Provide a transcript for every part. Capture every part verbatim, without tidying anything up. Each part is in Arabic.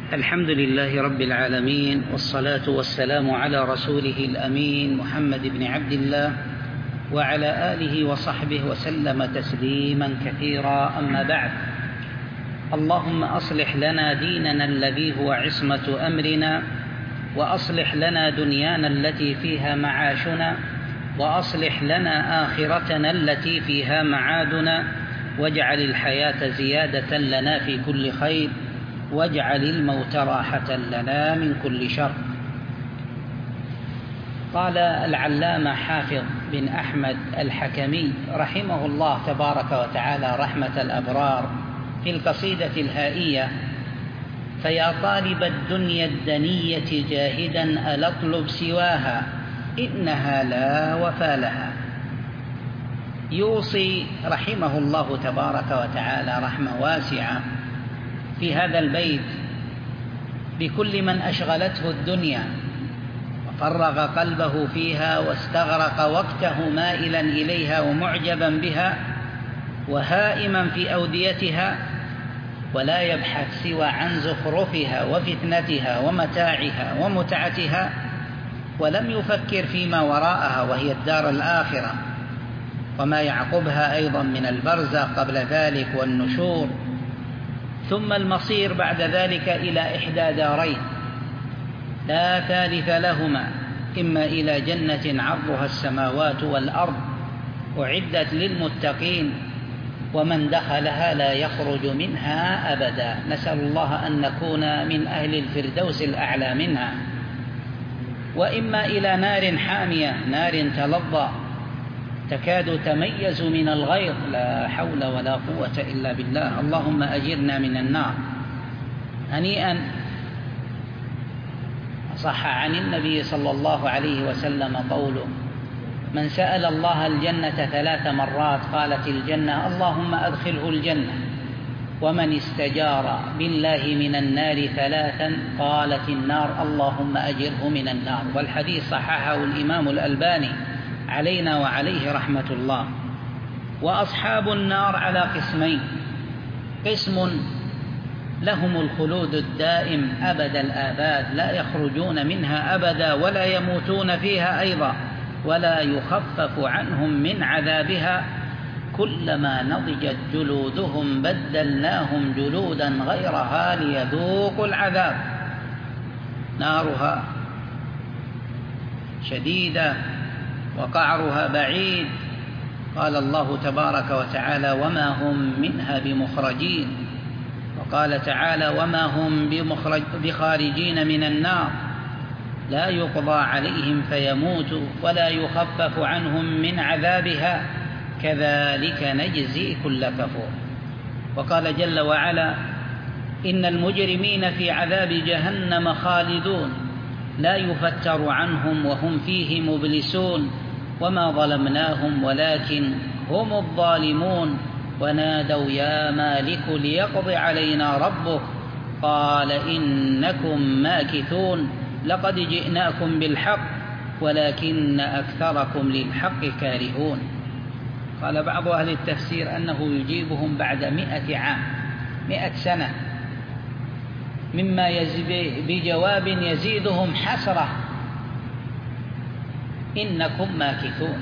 الحمد لله رب العالمين، والصلاة والسلام على رسوله الأمين محمد بن عبد الله وعلى آله وصحبه وسلم تسليما كثيرا. أما بعد، اللهم أصلح لنا ديننا الذي هو عصمة أمرنا، وأصلح لنا دنيانا التي فيها معاشنا، وأصلح لنا آخرتنا التي فيها معادنا، واجعل الحياة زيادة لنا في كل خير، واجعل الموت راحة لنا من كل شر. قال العلامة حافظ بن أحمد الحكمي رحمه الله تبارك وتعالى رحمة الأبرار في القصيدة الهائية: فيا طالب الدنيا الدنية جاهدا ألا اطلب سواها إنها لا وفى لها. يوصي رحمه الله تبارك وتعالى رحمة واسعة في هذا البيت بكل من أشغلته الدنيا وفرغ قلبه فيها واستغرق وقته مائلا إليها ومعجبا بها وهائما في أوديتها، ولا يبحث سوى عن زخرفها وفتنتها ومتاعها ومتعتها، ولم يفكر فيما وراءها وهي الدار الآخرة وما يعقبها أيضا من البرزخ قبل ذلك والنشور، ثم المصير بعد ذلك إلى إحدى دارين لا ثالث لهما، إما إلى جنة عرضها السماوات والأرض أعدت للمتقين ومن دخلها لا يخرج منها أبدا. نسأل الله أن نكون من أهل الفردوس الأعلى منها. وإما إلى نار حامية، نار تلظى تكاد تميز من الغيظ، لا حول ولا قوة إلا بالله، اللهم أجرنا من النار. هنيئا صح عن النبي صلى الله عليه وسلم قوله: من سأل الله الجنة ثلاث مرات قالت الجنة اللهم أدخله الجنة، ومن استجار بالله من النار ثلاثا قالت النار اللهم أجره من النار. والحديث صححه الإمام الألباني علينا وعليه رحمة الله. وأصحاب النار على قسمين: قسم لهم الخلود الدائم أبد الآباد لا يخرجون منها أبدا ولا يموتون فيها أيضا ولا يخفف عنهم من عذابها، كلما نضجت جلودهم بدلناهم جلودا غيرها ليذوقوا العذاب. نارها شديدة وقعرها بعيد، قال الله تبارك وتعالى: وما هم منها بمخرجين. وقال تعالى: وما هم بمخرج بخارجين من النار، لا يقضى عليهم فيموتوا ولا يخفف عنهم من عذابها كذلك نجزي كل كفور. وقال جل وعلا: إن المجرمين في عذاب جهنم خالدون لا يفتر عنهم وهم فيه مبلسون وما ظلمناهم ولكن هم الظالمون ونادوا يا مالك ليقض علينا ربك قال إنكم ماكثون لقد جئناكم بالحق ولكن أكثركم للحق كارهون. قال بعض أهل التفسير أنه يجيبهم بعد مئة عام، مئة سنة، مما يزيد بجواب يزيدهم حسرة: إنكم ماكثون.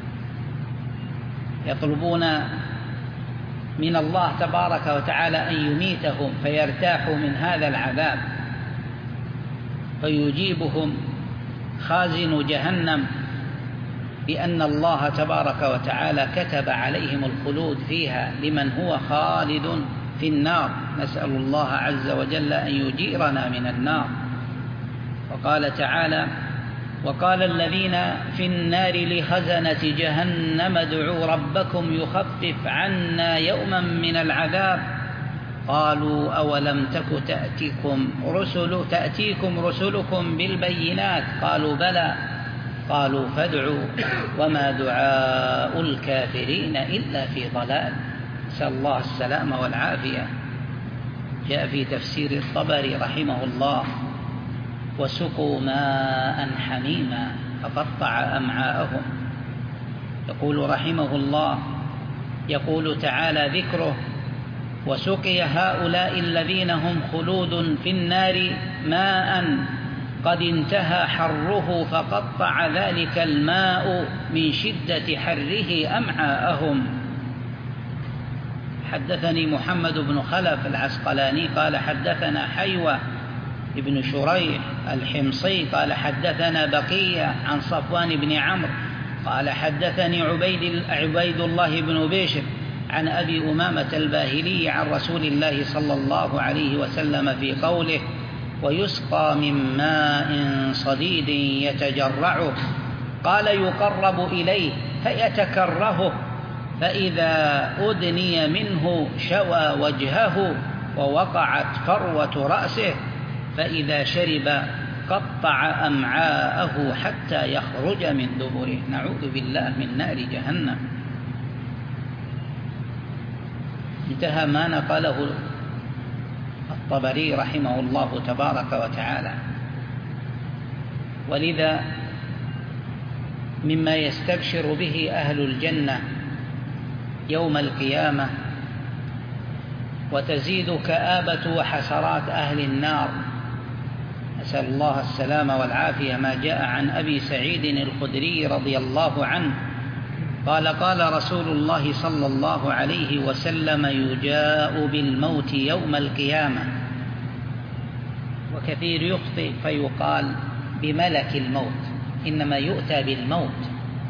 يطلبون من الله تبارك وتعالى أن يميتهم فيرتاحوا من هذا العذاب، فيجيبهم خازن جهنم بأن الله تبارك وتعالى كتب عليهم الخلود فيها لمن هو خالد في النار. نسأل الله عز وجل أن يجيرنا من النار. وقال تعالى: وقال الذين في النار لخزنة جهنم ادعوا ربكم يخفف عنا يوما من العذاب قالوا أولم تك تأتيكم رسل تأتيكم رسلكم بالبينات قالوا بلى قالوا فادعوا وما دعاء الكافرين إلا في ضلال. نسأل الله السلامة والعافية. جاء في تفسير الطبري رحمه الله: وسقوا ماء حميما فقطع أمعاءهم. يقول رحمه الله: يقول تعالى ذكره: وسقي هؤلاء الذين هم خلود في النار ماء قد انتهى حره فقطع ذلك الماء من شدة حره أمعاءهم. حدثني محمد بن خلف العسقلاني قال حدثنا حيوة ابن شريح الحمصي قال حدثنا بقية عن صفوان بن عمرو قال حدثني عبيد, عبيد الله بن بشر عن أبي أمامة الباهلي عن رسول الله صلى الله عليه وسلم في قوله ويسقى من ماء صديد يتجرعه قال يقرب إليه فيتكرهه فإذا أدني منه شوى وجهه ووقعت فروة رأسه فإذا شرب قطع أمعاءه حتى يخرج من دبره. نعوذ بالله من نار جهنم. انتهى ما نقله الطبري رحمه الله تبارك وتعالى. ولذا مما يستبشر به أهل الجنة يوم القيامة وتزيد كآبة وحسرات أهل النار، نسأل الله السلامة والعافية، ما جاء عن أبي سعيد الخدري رضي الله عنه قال قال رسول الله صلى الله عليه وسلم يجاء بالموت يوم القيامة، وكثير يخطئ فيقال بملك الموت، إنما يؤتى بالموت.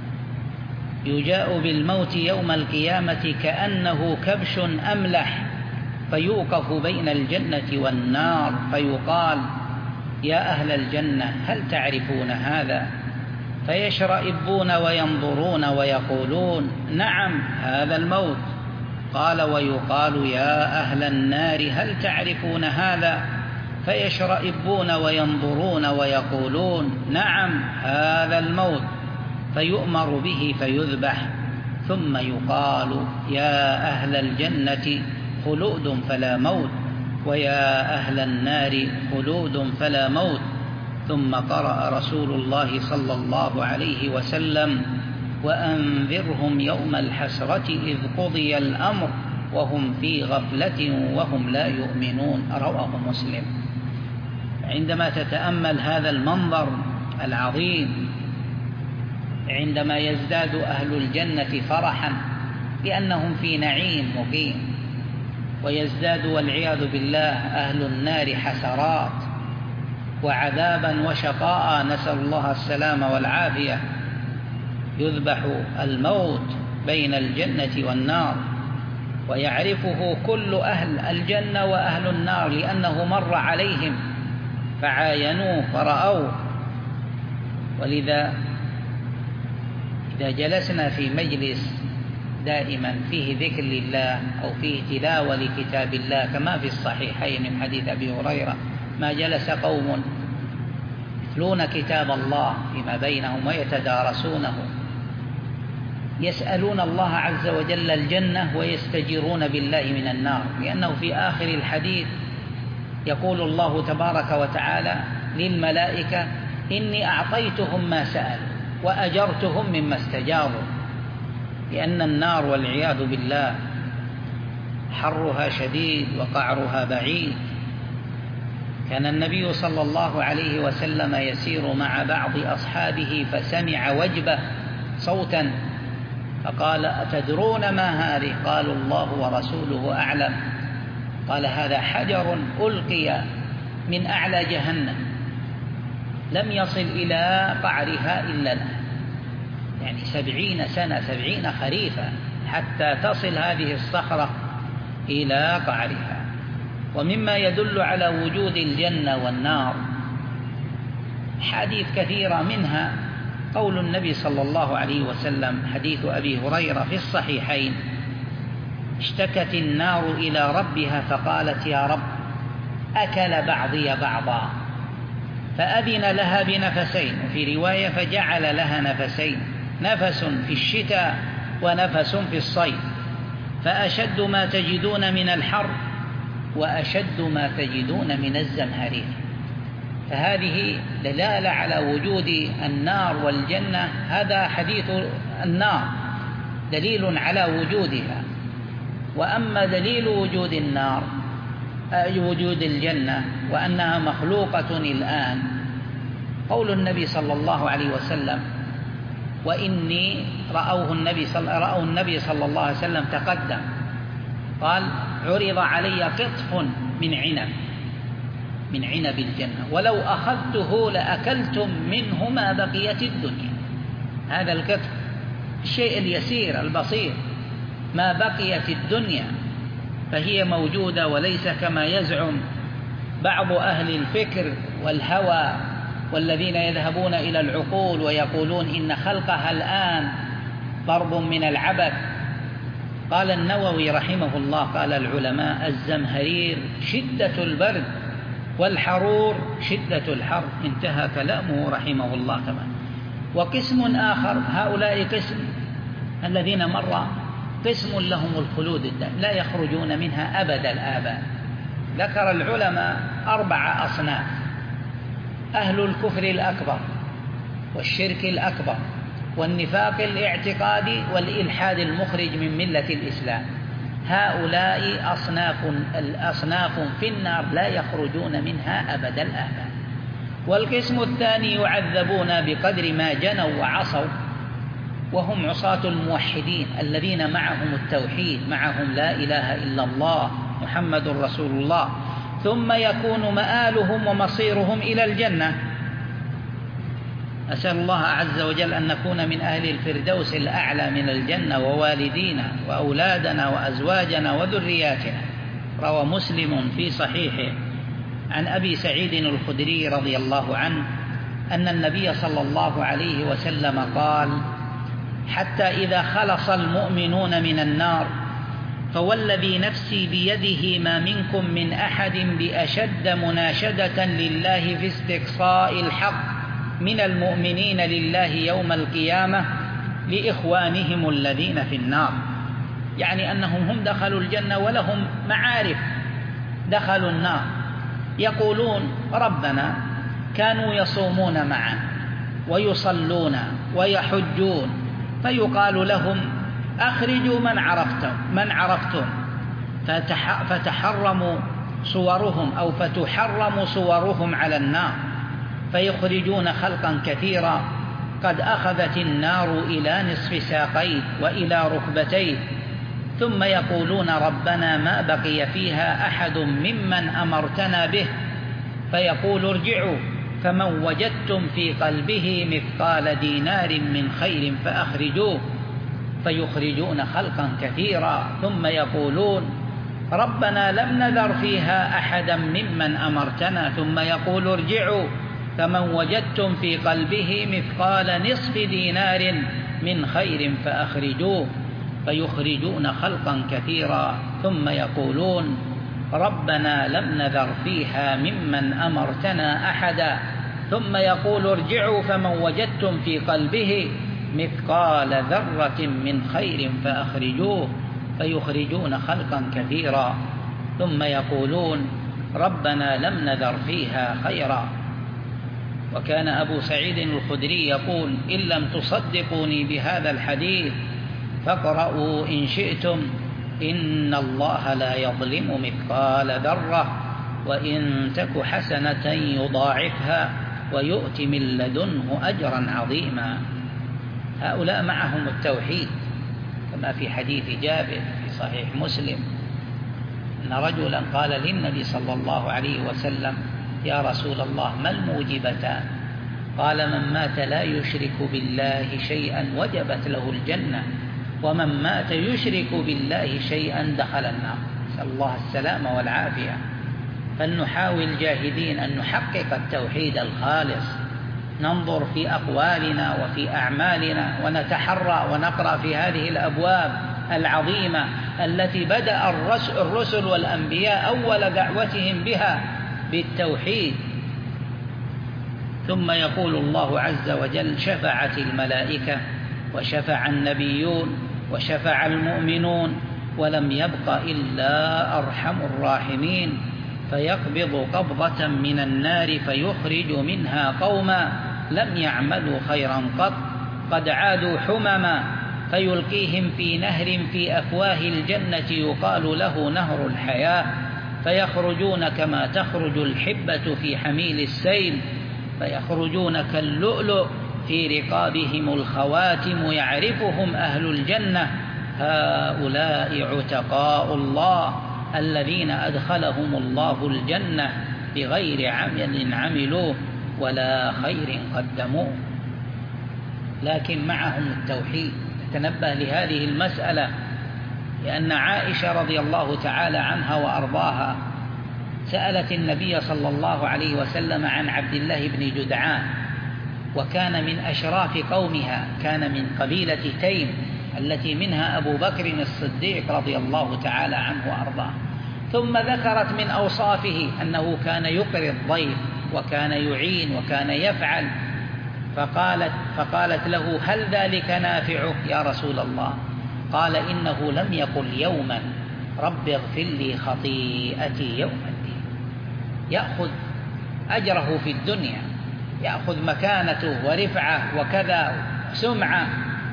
يجاء بالموت يوم القيامة كأنه كبش أملح فيوقف بين الجنة والنار فيقال يا أهل الجنة هل تعرفون هذا؟ فيشرئبون وينظرون ويقولون نعم هذا الموت. قال ويقال يا أهل النار هل تعرفون هذا؟ فيشرئبون وينظرون ويقولون نعم هذا الموت. فيؤمر به فيذبح ثم يقال يا أهل الجنة خلود فلا موت ويا أهل النار خلود فلا موت. ثم قرأ رسول الله صلى الله عليه وسلم وأنذرهم يوم الحسرة إذ قضي الأمر وهم في غفلة وهم لا يؤمنون. رواه مسلم. عندما تتأمل هذا المنظر العظيم، عندما يزداد أهل الجنة فرحا لأنهم في نعيم مقيم، ويزداد والعياذ بالله أهل النار حسرات وعذابا وشقاء، نسأل الله السلامة والعافية، يذبح الموت بين الجنة والنار ويعرفه كل أهل الجنة وأهل النار لأنه مر عليهم فعاينوه فرأوه. ولذا إذا جلسنا في مجلس دائما فيه ذكر لله أو فيه تلاوة لكتاب الله كما في الصحيحين من حديث أبي هريرة ما جلس قوم يتلون كتاب الله فيما بينهم ويتدارسونه يسألون الله عز وجل الجنة ويستجيرون بالله من النار، لأنه في آخر الحديث يقول الله تبارك وتعالى للملائكة إني أعطيتهم ما سألوا وأجرتهم مما استجاروا، لأن النار والعياذ بالله حرها شديد وقعرها بعيد. كان النبي صلى الله عليه وسلم يسير مع بعض أصحابه فسمع وجبة صوتا فقال أتدرون ما هذه؟ قالوا الله ورسوله أعلم. قال هذا حجر ألقي من أعلى جهنم لم يصل إلى قعرها إلا له، يعني سبعين سنة سبعين خريفا حتى تصل هذه الصخرة إلى قعرها. ومما يدل على وجود الجنة والنار حديث كثيرة، منها قول النبي صلى الله عليه وسلم حديث أبي هريرة في الصحيحين اشتكت النار إلى ربها فقالت يا رب أكل بعضي بعضا فأذن لها بنفسين، وفي رواية فجعل لها نفسين، نفس في الشتاء ونفس في الصيف، فأشد ما تجدون من الحر وأشد ما تجدون من الزمهرير. فهذه دلالة على وجود النار والجنة. هذا حديث النار دليل على وجودها، وأما دليل وجود النار وجود الجنة وأنها مخلوقة الآن قول النبي صلى الله عليه وسلم: وإني رأوه النبي صلى رأوا النبي صلى الله عليه وسلم تقدم قال: عرض علي قطف من عنب من عنب الجنة ولو أخذته لأكلتم منه ما بقيت الدنيا. هذا القطف الشيء اليسير البسيط، ما بقيت الدنيا، فهي موجودة، وليس كما يزعم بعض أهل الفكر والهوى والذين يذهبون إلى العقول ويقولون إن خلقها الآن ضرب من العبث. قال النووي رحمه الله: قال العلماء: الزمهرير شدة البرد والحرور شدة الحر. انتهى كلامه رحمه الله. كمان وقسم آخر، هؤلاء قسم الذين مر قسم لهم الخلود الدائم لا يخرجون منها أبد الآباد. ذكر العلماء أربع أصناف: أهل الكفر الأكبر والشرك الأكبر والنفاق الاعتقادي والإلحاد المخرج من ملة الإسلام. هؤلاء أصناف الأصناف في النار لا يخرجون منها أبد الآباد. والقسم الثاني يعذبون بقدر ما جنوا وعصوا، وهم عصاة الموحدين الذين معهم التوحيد، معهم لا إله إلا الله محمد رسول الله، ثم يكون مآلهم ومصيرهم إلى الجنة. أسأل الله عز وجل أن نكون من أهل الفردوس الأعلى من الجنة، ووالدينا وأولادنا وأزواجنا وذرياتنا. روى مسلم في صحيحه عن أبي سعيد الخدري رضي الله عنه أن النبي صلى الله عليه وسلم قال: حتى إذا خلص المؤمنون من النار فوالذي نفسي بيده ما منكم من أحد بأشد مناشدة لله في استقصاء الحق من المؤمنين لله يوم القيامة لإخوانهم الذين في النار. يعني أنهم هم دخلوا الجنة ولهم معارف دخلوا النار، يقولون: ربنا كانوا يصومون معنا ويصلون ويحجون، فيقال لهم: أخرجوا من عرفتم من عرفتم فتحرموا صورهم أو فتحرم صورهم على النار، فيخرجون خلقا كثيرا قد أخذت النار إلى نصف ساقيه وإلى ركبتيه، ثم يقولون: ربنا ما بقي فيها أحد ممن أمرتنا به، فيقول: ارجعوا فمن وجدتم في قلبه مثقال دينار من خير فأخرجوه، فيخرجون خلقا كثيرا، ثم يقولون: ربنا لم نذر فيها أحدا ممن أمرتنا، ثم يقول: ارجعوا فمن وجدتم في قلبه مثقال نصف دينار من خير فأخرجوه، فيخرجون خلقا كثيرا، ثم يقولون: ربنا لم نذر فيها ممن أمرتنا أحدا، ثم يقول: ارجعوا فمن وجدتم في قلبه مثقال ذرة من خير فأخرجوه، فيخرجون خلقا كثيرا، ثم يقولون: ربنا لم نذر فيها خيرا. وكان أبو سعيد الخدري يقول: إن لم تصدقوني بهذا الحديث فاقرؤوا إن شئتم، إن الله لا يظلم مثقال ذرة، وإن تك حسنة يضاعفها ويؤت من لدنه أجرا عظيما. هؤلاء معهم التوحيد، كما في حديث جابر في صحيح مسلم أن رجلا قال للنبي صلى الله عليه وسلم: يا رسول الله ما الموجبتان؟ قال: من مات لا يشرك بالله شيئا وجبت له الجنة، ومن مات يشرك بالله شيئا دخل النار. نسأل الله السلامة والعافية. فلنحاول جاهدين أن نحقق التوحيد الخالص، ننظر في أقوالنا وفي أعمالنا، ونتحرى ونقرأ في هذه الأبواب العظيمة التي بدأ الرسل والأنبياء أول دعوتهم بها بالتوحيد. ثم يقول الله عز وجل: شفعت الملائكة وشفع النبيون وشفع المؤمنون ولم يبق إلا أرحم الراحمين، فيقبض قبضة من النار فيخرج منها قوما لم يعملوا خيرا قط قد عادوا حمما فيلقيهم في نهر في أفواه الجنة يقال له نهر الحياة، فيخرجون كما تخرج الحبة في حميل السيل، فيخرجون كاللؤلؤ في رقابهم الخواتم، يعرفهم أهل الجنة، هؤلاء عتقاء الله الذين أدخلهم الله الجنة بغير عمل عملوه ولا خير قدموه. لكن معهم التوحيد. تنبه لهذه المسألة، لأن عائشة رضي الله تعالى عنها وأرضاها سألت النبي صلى الله عليه وسلم عن عبد الله بن جدعان، وكان من أشراف قومها، كان من قبيلة تيم التي منها أبو بكر الصديق رضي الله تعالى عنه وأرضاه. ثم ذكرت من أوصافه أنه كان يقري الضيف وكان يعين وكان يفعل، فقالت, فقالت له: هل ذلك نافعه يا رسول الله؟ قال: إنه لم يقل يوما رب اغفر لي خطيئتي يوم الدين. يأخذ أجره في الدنيا، يأخذ مكانته ورفعة وكذا سمعة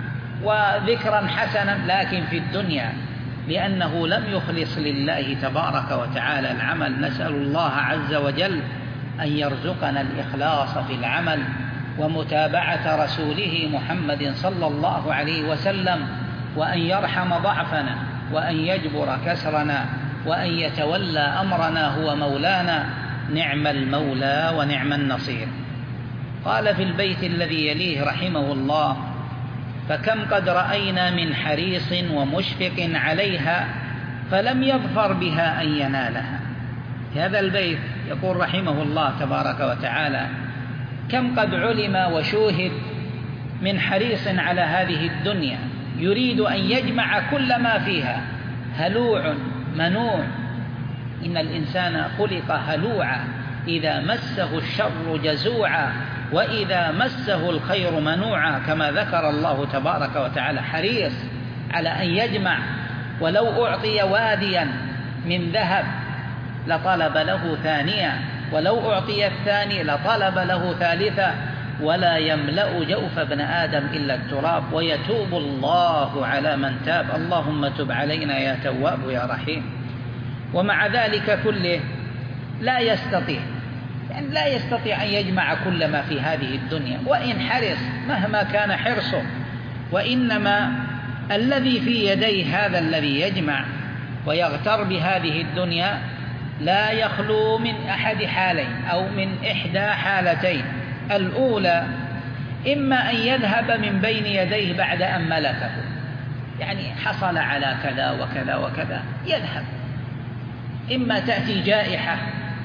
وذكرا حسنا، لكن في الدنيا لأنه لم يخلص لله تبارك وتعالى العمل. نسأل الله عز وجل أن يرزقنا الإخلاص في العمل ومتابعة رسوله محمد صلى الله عليه وسلم، وأن يرحم ضعفنا وأن يجبر كسرنا وأن يتولى أمرنا، هو مولانا نعم المولى ونعم النصير. قال في البيت الذي يليه رحمه الله: فكم قد رأينا من حريص ومشفق عليها فلم يظفر بها أن ينالها. في هذا البيت يقول رحمه الله تبارك وتعالى: كم قد علم وشوهد من حريص على هذه الدنيا يريد أن يجمع كل ما فيها، هلوع منوع. إن الإنسان خلق هلوعا، إذا مسه الشر جزوعا وإذا مسه الخير منوعا، كما ذكر الله تبارك وتعالى. حريص على أن يجمع، ولو أعطي واديا من ذهب لطلب له ثانيا، ولو أعطي الثاني لطلب له ثالثا، ولا يملأ جوف ابن آدم إلا التراب، ويتوب الله على من تاب. اللهم تب علينا يا تواب يا رحيم. ومع ذلك كله لا يستطيع، يعني لا يستطيع أن يجمع كل ما في هذه الدنيا وإن حرص مهما كان حرصه. وإنما الذي في يديه هذا الذي يجمع ويغتر بهذه الدنيا لا يخلو من أحد حالين أو من إحدى حالتين. الأولى إما أن يذهب من بين يديه بعد أن ملكه، يعني حصل على كذا وكذا وكذا يذهب، إما تأتي جائحة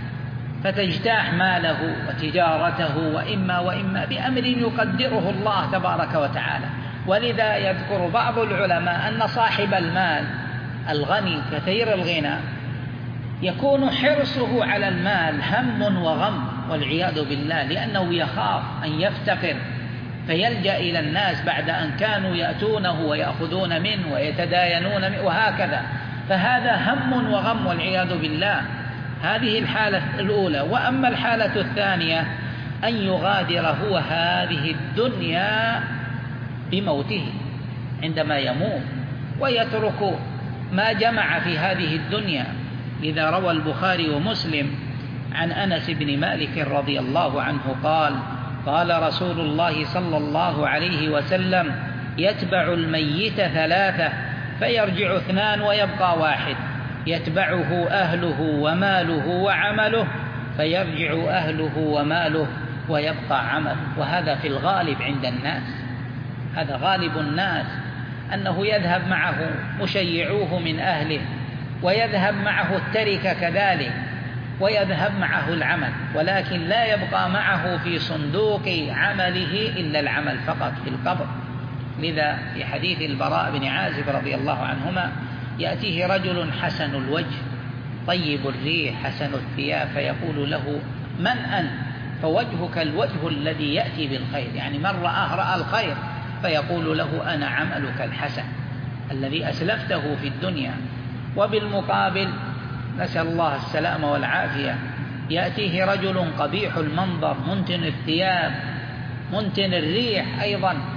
فتجتاح ماله وتجارته، وإما وإما بأمر يقدره الله تبارك وتعالى. ولذا يذكر بعض العلماء أن صاحب المال الغني كثير الغنى يكون حرصه على المال هم وغم والعياذ بالله، لأنه يخاف أن يفتقر فيلجأ إلى الناس بعد أن كانوا يأتونه ويأخذون منه ويتداينون منه وهكذا، فهذا هم وغم والعياذ بالله. هذه الحالة الأولى. وأما الحالة الثانية أن يغادر هو هذه الدنيا بموته عندما يموت ويترك ما جمع في هذه الدنيا. إذا روى البخاري ومسلم عن أنس بن مالك رضي الله عنه قال: قال رسول الله صلى الله عليه وسلم: يتبع الميت ثلاثة فيرجع اثنان ويبقى واحد، يتبعه أهله وماله وعمله، فيرجع أهله وماله ويبقى عمله. وهذا في الغالب عند الناس، هذا غالب الناس، أنه يذهب معه مشيعوه من أهله، ويذهب معه التركة كذلك، ويذهب معه العمل، ولكن لا يبقى معه في صندوق عمله إلا العمل فقط في القبر. لذا في حديث البراء بن عازب رضي الله عنهما: يأتيه رجل حسن الوجه طيب الريح حسن الثياب فيقول له: من أنت؟ فوجهك الوجه الذي يأتي بالخير، يعني من رآه رأى الخير، فيقول له: أنا عملك الحسن الذي أسلفته في الدنيا. وبالمقابل نسأل الله السلامة والعافية، يأتيه رجل قبيح المنظر منتن الثياب منتن الريح أيضا،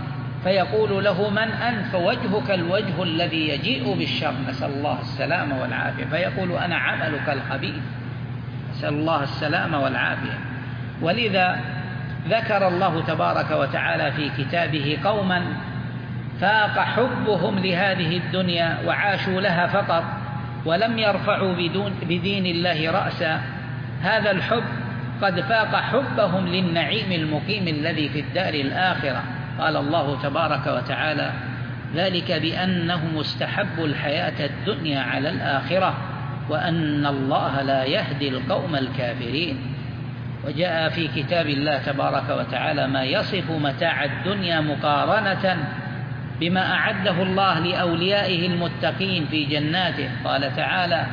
فيقول له: من أنت؟ فوجهك الوجه الذي يجيء بالشر، نسأل الله السلامة والعافية. فيقول: أنا عملك الخبيث، نسأل الله السلامة والعافية. ولذا ذكر الله تبارك وتعالى في كتابه قوما فاق حبهم لهذه الدنيا وعاشوا لها فقط ولم يرفعوا بدون بدين الله رأسا. هذا الحب قد فاق حبهم للنعيم المقيم الذي في الدار الآخرة. قال الله تبارك وتعالى: ذلك بأنهم استحبوا الحياة الدنيا على الآخرة وأن الله لا يهدي القوم الكافرين. وجاء في كتاب الله تبارك وتعالى ما يصف متاع الدنيا مقارنة بما أعده الله لأوليائه المتقين في جناته. قال تعالى: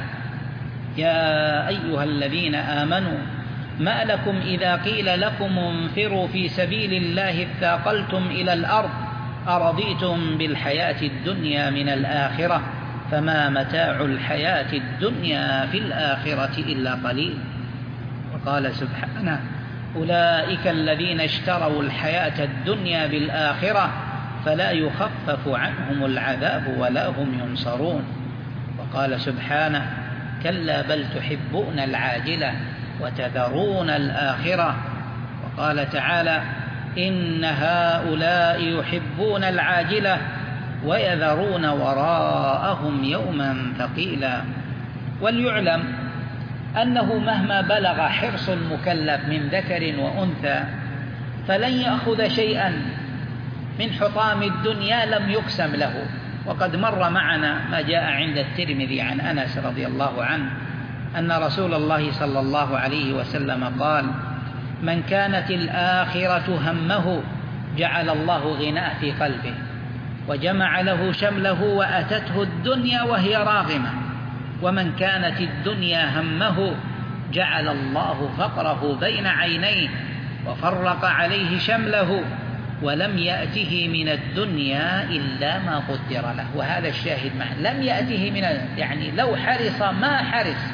يا أيها الذين آمنوا ما لكم إذا قيل لكم انفروا في سبيل الله اثاقلتم إلى الأرض أرضيتم بالحياة الدنيا من الآخرة فما متاع الحياة الدنيا في الآخرة إلا قليل. وقال سبحانه: أولئك الذين اشتروا الحياة الدنيا بالآخرة فلا يخفف عنهم العذاب ولا هم ينصرون. وقال سبحانه: كلا بل تحبون العاجلة وتذرون الآخرة. وقال تعالى: إن هؤلاء يحبون العاجلة ويذرون وراءهم يوما ثقيلا. وليعلم أنه مهما بلغ حرص المكلف من ذكر وأنثى فلن يأخذ شيئا من حطام الدنيا لم يقسم له. وقد مر معنا ما جاء عند الترمذي عن أنس رضي الله عنه أن رسول الله صلى الله عليه وسلم قال: من كانت الآخرة همه جعل الله غناه في قلبه وجمع له شمله وأتته الدنيا وهي راغمة، ومن كانت الدنيا همه جعل الله فقره بين عينيه وفرق عليه شمله ولم يأته من الدنيا إلا ما قدر له. وهذا الشاهد معه، لم يأته من يعني لو حرص ما حرص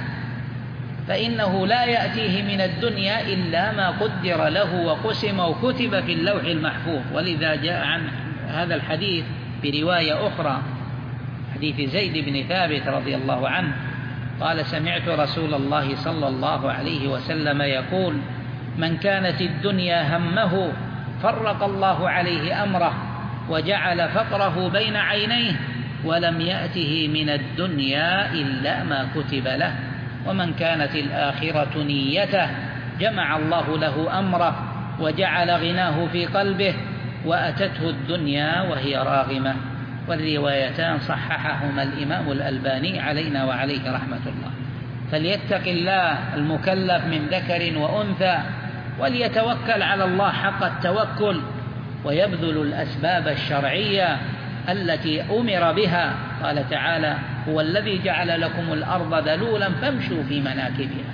فإنه لا يأتيه من الدنيا إلا ما قدر له وقسم وكتب في اللوح المحفوظ. ولذا جاء عن هذا الحديث برواية أخرى، حديث زيد بن ثابت رضي الله عنه قال: سمعت رسول الله صلى الله عليه وسلم يقول: من كانت الدنيا همه فرق الله عليه أمره وجعل فقره بين عينيه ولم يأته من الدنيا إلا ما كتب له، ومن كانت الآخرة نيته جمع الله له أمره وجعل غناه في قلبه وأتته الدنيا وهي راغمة. والروايتان صححهما الإمام الألباني علينا وعليه رحمة الله. فليتق الله المكلف من ذكر وأنثى وليتوكل على الله حق التوكل ويبذل الأسباب الشرعية التي أمر بها. قال تعالى: هو الذي جعل لكم الأرض ذلولا فامشوا في مناكبها.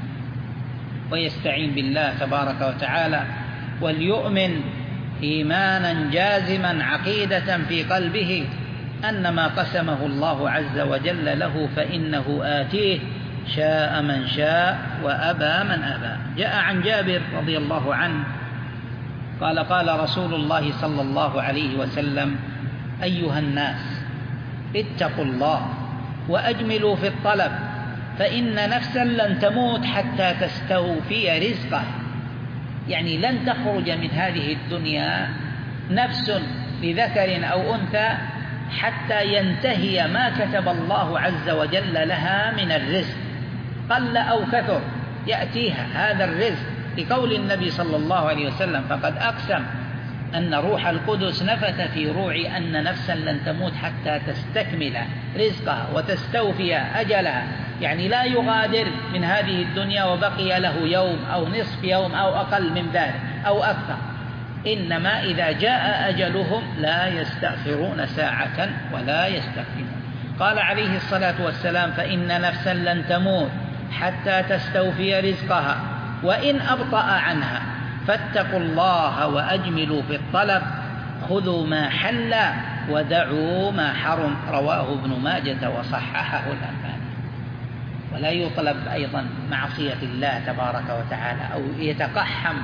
ويستعين بالله تبارك وتعالى وليؤمن إيمانا جازما عقيدة في قلبه أن ما قسمه الله عز وجل له فإنه آتيه شاء من شاء وأبى من أبى. جاء عن جابر رضي الله عنه قال: قال رسول الله صلى الله عليه وسلم: أيها الناس اتقوا الله وأجملوا في الطلب فإن نفسا لن تموت حتى تستوفي رزقه. يعني لن تخرج من هذه الدنيا نفس لذكر أو أنثى حتى ينتهي ما كتب الله عز وجل لها من الرزق، قل أو كثر يأتيها هذا الرزق، لقول النبي صلى الله عليه وسلم: فقد أقسم أن روح القدس نفث في روعي أن نفسا لن تموت حتى تستكمل رزقها وتستوفي أجلها. يعني لا يغادر من هذه الدنيا وبقي له يوم أو نصف يوم أو أقل من ذلك أو أكثر، إنما إذا جاء أجلهم لا يستأخرون ساعة ولا يستقدمون. قال عليه الصلاة والسلام: فإن نفسا لن تموت حتى تستوفي رزقها وإن أبطأ عنها فاتقوا الله وأجملوا في الطلب خذوا ما حل ودعوا ما حرم. رواه ابن ماجة وصححه الألباني. ولا يطلب أيضا معصية الله تبارك وتعالى أو يتقحم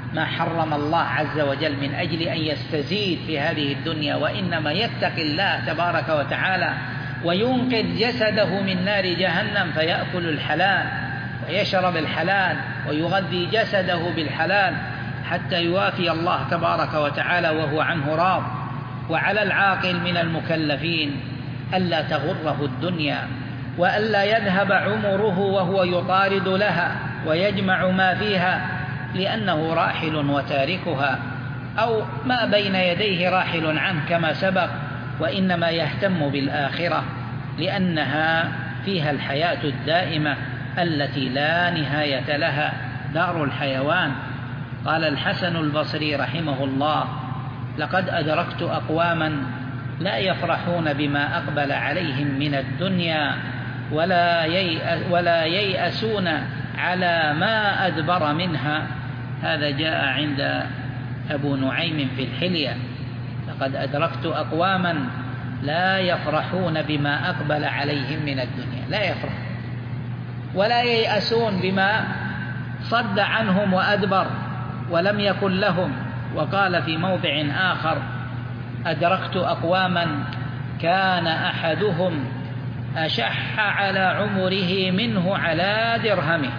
ما حرم الله عز وجل من أجل أن يستزيد في هذه الدنيا، وإنما يتقي الله تبارك وتعالى وينقذ جسده من نار جهنم فيأكل الحلال ويشرب الحلال ويغذي جسده بالحلال حتى يوافي الله تبارك وتعالى وهو عنه راض. وعلى العاقل من المكلفين ألا تغره الدنيا، وألا يذهب عمره وهو يطارد لها ويجمع ما فيها، لأنه راحل وتاركها، أو ما بين يديه راحل عنه كما سبق، وإنما يهتم بالآخرة لأنها فيها الحياة الدائمة التي لا نهاية لها، دار الحيوان. قال الحسن البصري رحمه الله: لقد أدركت أقواما لا يفرحون بما أقبل عليهم من الدنيا ولا ولا ييأسون على ما أدبر منها. هذا جاء عند أبو نعيم في الحلية: لقد أدركت أقواما لا يفرحون بما أقبل عليهم من الدنيا، لا يفرحون ولا ييأسون بما صد عنهم وأدبر ولم يكن لهم. وقال في موضع آخر: أدركت أقواما كان أحدهم أشح على عمره منه على درهمه،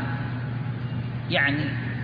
يعني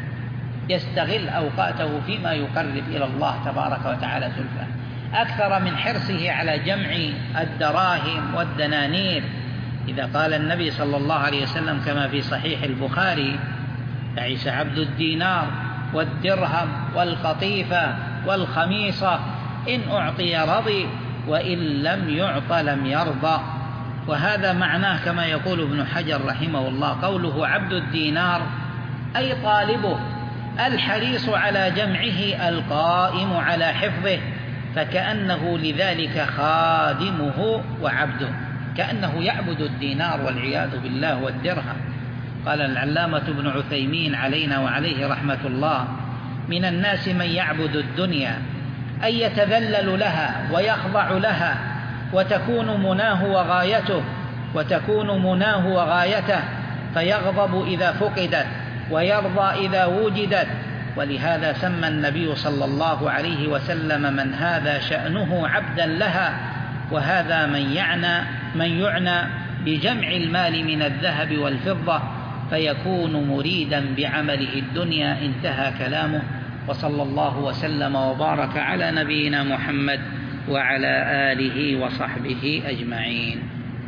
يستغل أوقاته فيما يقرب إلى الله تبارك وتعالى زلفى أكثر من حرصه على جمع الدراهم والدنانير. إذا قال النبي صلى الله عليه وسلم كما في صحيح البخاري: تعيس عبد الدينار والدرهم والقطيفة والخميصة، إن أعطي رضي وإن لم يعط لم يرضى. وهذا معناه كما يقول ابن حجر رحمه الله: قوله عبد الدينار أي طالبه الحريص على جمعه القائم على حفظه، فكأنه لذلك خادمه وعبده، كأنه يعبد الدينار والعياذ بالله والدرهم. قال العلامة ابن عثيمين علينا وعليه رحمة الله: من الناس من يعبد الدنيا أي يتذلل لها ويخضع لها، وتكون مناه وغايته وتكون مناه وغايته فيغضب إذا فقدت ويرضى إذا وجدت. ولهذا سمى النبي صلى الله عليه وسلم من هذا شأنه عبدا لها. وهذا من يعنى من يعنى بجمع المال من الذهب والفضة فيكون مريدا بعمله الدنيا. انتهى كلامه، وصلى الله وسلم وبارك على نبينا محمد وعلى آله وصحبه أجمعين.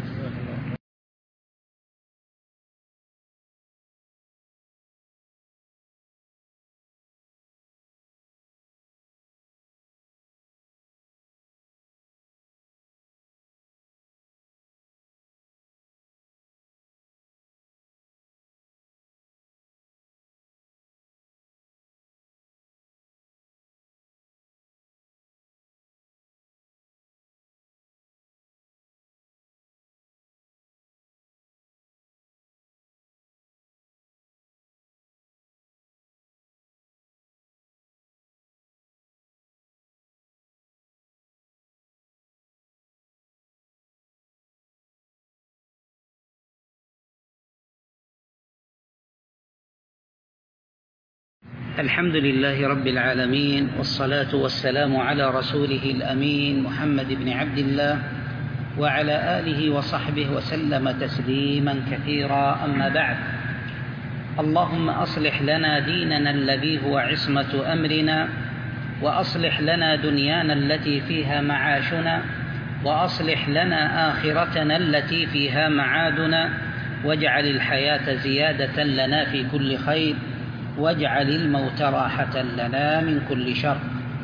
الحمد لله رب العالمين، والصلاة والسلام على رسوله الأمين محمد بن عبد الله وعلى آله وصحبه وسلم تسليما كثيرا. أما بعد، اللهم أصلح لنا ديننا الذي هو عصمة أمرنا، وأصلح لنا دنيانا التي فيها معاشنا، وأصلح لنا آخرتنا التي فيها معادنا، واجعل الحياة زيادة لنا في كل خير، واجعل الموت راحة لنا من كل شر.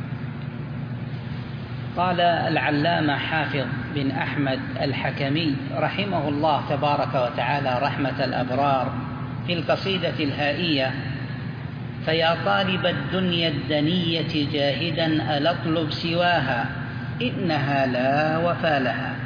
قال العلامة حافظ بن أحمد الحكمي رحمه الله تبارك وتعالى رحمة الأبرار في القصيدة الهائية: فيا طالب الدنيا الدنية جاهدا ألا اطلب سواها إنها لا وفى لها.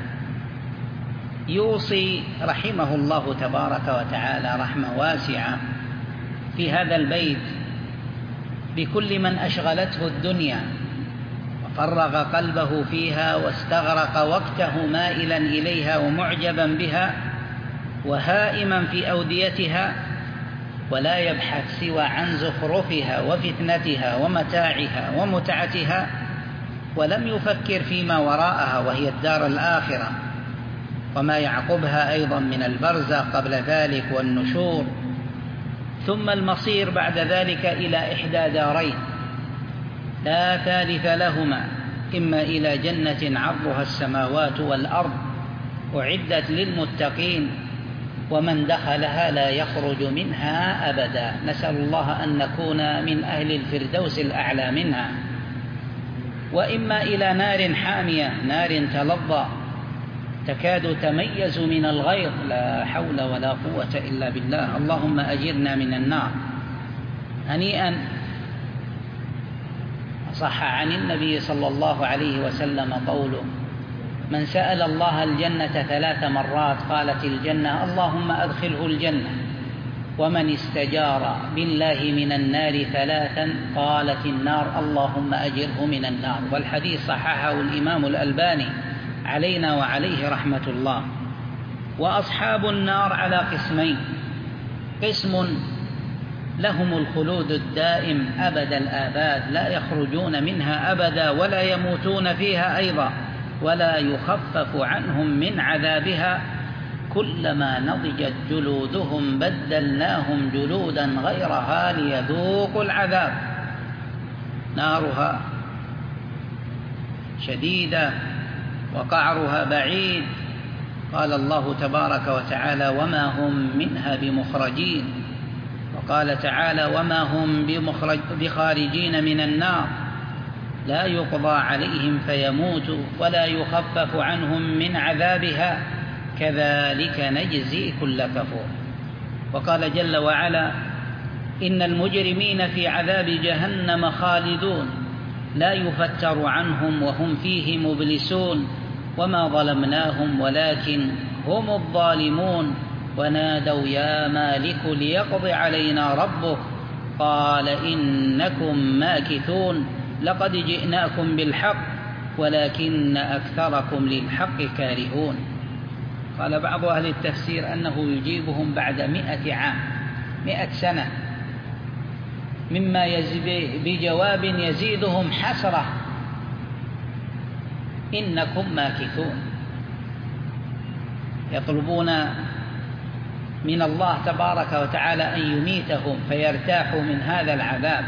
يوصي رحمه الله تبارك وتعالى رحمة واسعة في هذا البيت بكل من أشغلته الدنيا وفرغ قلبه فيها واستغرق وقته مائلا إليها ومعجبا بها وهائما في أوديتها، ولا يبحث سوى عن زخرفها وفتنتها ومتاعها ومتعتها، ولم يفكر فيما وراءها وهي الدار الآخرة وما يعقبها أيضا من البرزخ قبل ذلك والنشور، ثم المصير بعد ذلك إلى إحدى دارين لا ثالث لهما، إما إلى جنة عرضها السماوات والأرض أعدت للمتقين ومن دخلها لا يخرج منها أبدا، نسأل الله أن نكون من أهل الفردوس الأعلى منها، وإما إلى نار حامية، نار تلظى تكاد تميز من الغيظ، لا حول ولا قوة إلا بالله، اللهم أجرنا من النار. هنيئا صح عن النبي صلى الله عليه وسلم قوله: من سأل الله الجنة ثلاث مرات قالت الجنة اللهم أدخله الجنة، ومن استجار بالله من النار ثلاثا قالت النار اللهم أجره من النار. والحديث صححه الإمام الألباني علينا وعليه رحمة الله. وأصحاب النار على قسمين: قسم لهم الخلود الدائم أبد الآباد لا يخرجون منها أبدا ولا يموتون فيها أيضا، ولا يخفف عنهم من عذابها، كلما نضجت جلودهم بدلناهم جلودا غيرها ليذوقوا العذاب. نارها شديدة وقعرها بعيد، قال الله تبارك وتعالى: وما هم منها بمخرجين، وقال تعالى: وما هم بمخرج بخارجين من النار، لا يقضى عليهم فيموتوا ولا يخفف عنهم من عذابها كذلك نجزي كل كفور. وقال جل وعلا: إن المجرمين في عذاب جهنم خالدون لا يفتر عنهم وهم فيه مبلسون، وما ظلمناهم ولكن هم الظالمون، ونادوا يا مالك ليقض علينا ربك قال إنكم ماكثون لقد جئناكم بالحق ولكن أكثركم للحق كارهون. قال بعض أهل التفسير أنه يجيبهم بعد مئة عام، مئة سنة، مما بجواب يزيدهم حسرة: إنكم ماكثون. يطلبون من الله تبارك وتعالى أن يميتهم فيرتاحوا من هذا العذاب،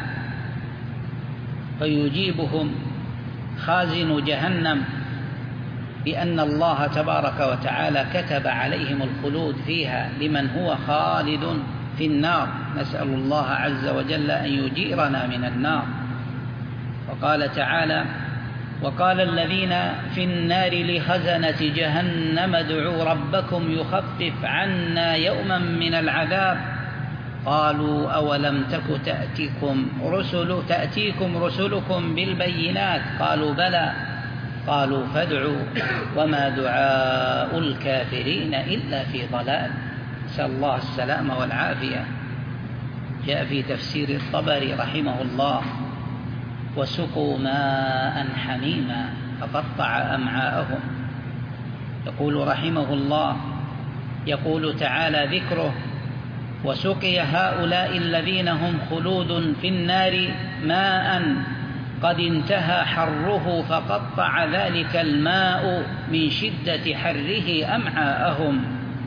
فيجيبهم خازن جهنم بأن الله تبارك وتعالى كتب عليهم الخلود فيها لمن هو خالد في النار، نسأل الله عز وجل أن يجيرنا من النار. وقال تعالى: وقال الذين في النار لخزنة جهنم ادعوا ربكم يخفف عنا يوما من العذاب قالوا أولم تك تأتيكم رسل تأتيكم رسلكم بالبينات قالوا بلى قالوا فادعوا وما دعاء الكافرين إلا في ضلال، نسأل الله السلامة والعافية. جاء في تفسير الطبري رحمه الله: وسقوا ماء حميما فقطع أمعاءهم. يقول رحمه الله: يقول تعالى ذكره: وسقي هؤلاء الذين هم خلود في النار ماء قد انتهى حره فقطع ذلك الماء من شدة حره أمعاءهم.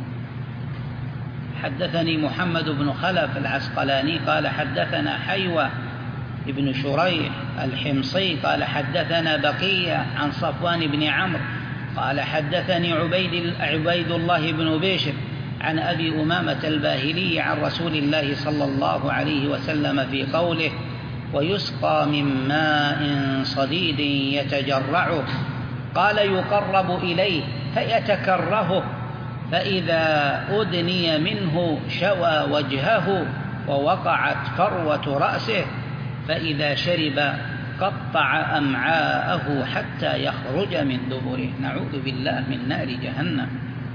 حدثني محمد بن خلف العسقلاني قال حدثنا حيوة ابن شريح الحمصي قال حدثنا بقية عن صفوان بن عمرو قال حدثني عبيد, عبيد الله بن بشر عن أبي أمامة الباهلي عن رسول الله صلى الله عليه وسلم في قوله: ويسقى من ماء صديد يتجرعه، قال: يقرب إليه فيتكرهه، فإذا أدني منه شوى وجهه ووقعت فروة رأسه، فإذا شرب قطع أمعاءه حتى يخرج من دبره. نعوذ بالله من نار جهنم.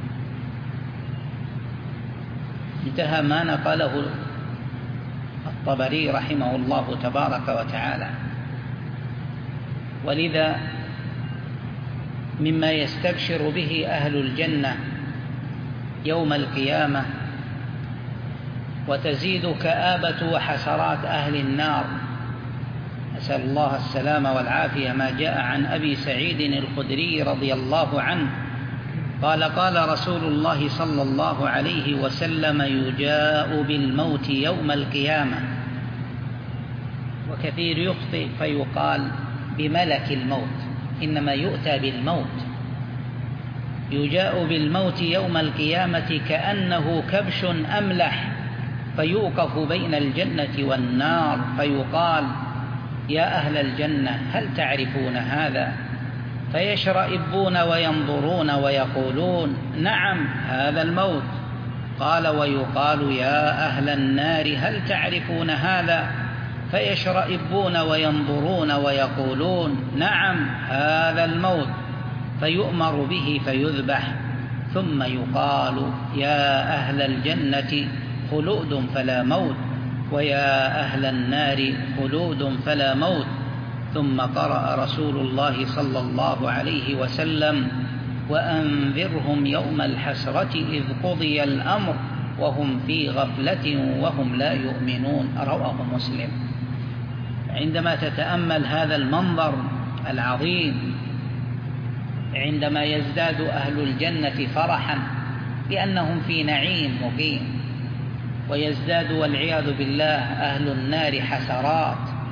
انتهى ما نقله الطبري رحمه الله تبارك وتعالى. ولذا مما يستبشر به أهل الجنة يوم القيامة وتزيد كآبة وحسرات أهل النار، نسأل الله السلامة والعافية. ما جاء عن أبي سعيد الخدري رضي الله عنه قال قال رسول الله صلى الله عليه وسلم: يجاء بالموت يوم القيامة. وكثير يخطئ فيقال بملك الموت، إنما يؤتى بالموت. يجاء بالموت يوم القيامة كأنه كبش أملح، فيوقف بين الجنة والنار فيقال: يا أهل الجنة هل تعرفون هذا؟ فيشرئبون وينظرون ويقولون: نعم هذا الموت. قال: ويقال: يا أهل النار هل تعرفون هذا؟ فيشرئبون وينظرون ويقولون: نعم هذا الموت. فيؤمر به فيذبح، ثم يقال: يا أهل الجنة خلود فلا موت، ويا أهل النار خلود فلا موت. ثم قرأ رسول الله صلى الله عليه وسلم: وأنذرهم يوم الحسرة إذ قضي الأمر وهم في غفلة وهم لا يؤمنون. رواه مسلم. عندما تتأمل هذا المنظر العظيم، عندما يزداد أهل الجنة فرحا لأنهم في نعيم مقيم، ويزداد والعياذ بالله أهل النار حسرات